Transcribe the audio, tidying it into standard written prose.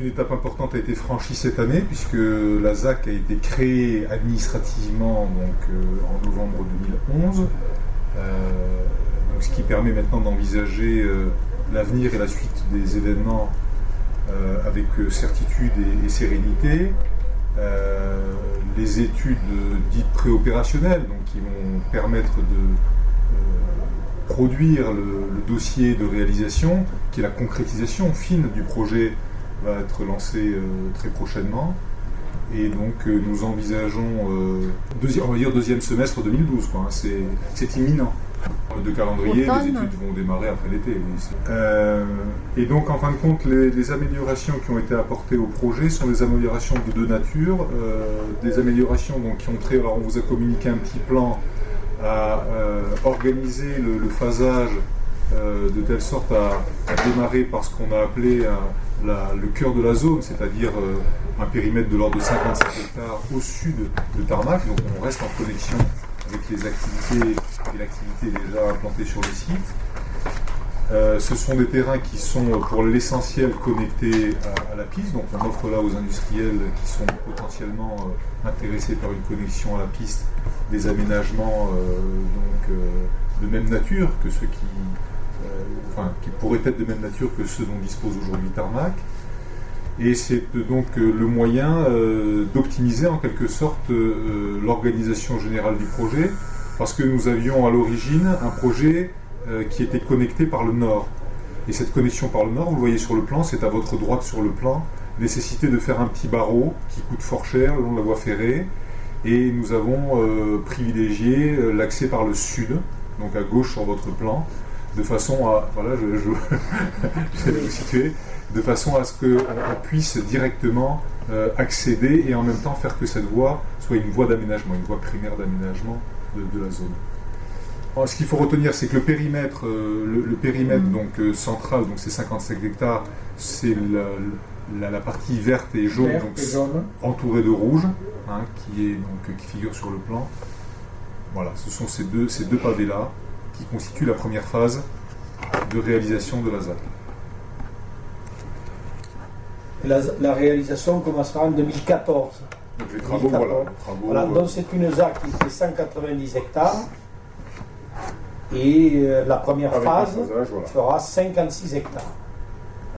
Une étape importante a été franchie cette année puisque la ZAC a été créée administrativement en novembre 2011, donc, ce qui permet maintenant d'envisager l'avenir et la suite des événements avec certitude et sérénité. Les études dites préopérationnelles, donc qui vont permettre de produire le dossier de réalisation, qui est la concrétisation fine du projet, va être lancée très prochainement. Et donc nous envisageons deuxième semestre 2012, quoi, hein, c'est imminent. De calendrier, les études vont démarrer après l'été. Et donc, en fin de compte, les améliorations qui ont été apportées au projet sont des améliorations de deux natures. Des améliorations donc, qui ont trait, alors on vous a communiqué un petit plan à organiser le phasage de telle sorte à démarrer par ce qu'on a appelé le cœur de la zone, c'est-à-dire un périmètre de l'ordre de 55 hectares au sud de Tarmac. Donc on reste en connexion avec les activités et l'activité déjà implantée sur le site. Ce sont des terrains qui sont pour l'essentiel connectés à la piste, donc on offre là aux industriels qui sont potentiellement intéressés par une connexion à la piste des aménagements de même nature que ceux qui pourraient être de même nature que ceux dont dispose aujourd'hui Tarmac. Et c'est donc le moyen d'optimiser en quelque sorte l'organisation générale du projet, parce que nous avions à l'origine un projet qui était connecté par le nord. Et cette connexion par le nord, vous le voyez sur le plan, c'est à votre droite sur le plan, nécessité de faire un petit barreau qui coûte fort cher le long de la voie ferrée. Et nous avons privilégié l'accès par le sud, donc à gauche sur votre plan, de façon à, voilà, je vais vous situer, de façon à ce qu'on puisse directement accéder et en même temps faire que cette voie soit une voie d'aménagement, une voie primaire d'aménagement de la zone. Alors, ce qu'il faut retenir, c'est que le périmètre, donc, central, donc c'est 55 hectares, c'est la partie verte et jaune, entourée de rouge, hein, qui figure sur le plan. Voilà, ce sont ces deux pavés-là qui constituent la première phase de réalisation de la ZAC. La réalisation commencera en 2014. Donc les travaux, voilà, donc c'est une ZAC qui fait 190 hectares et la première phase fera 56 hectares.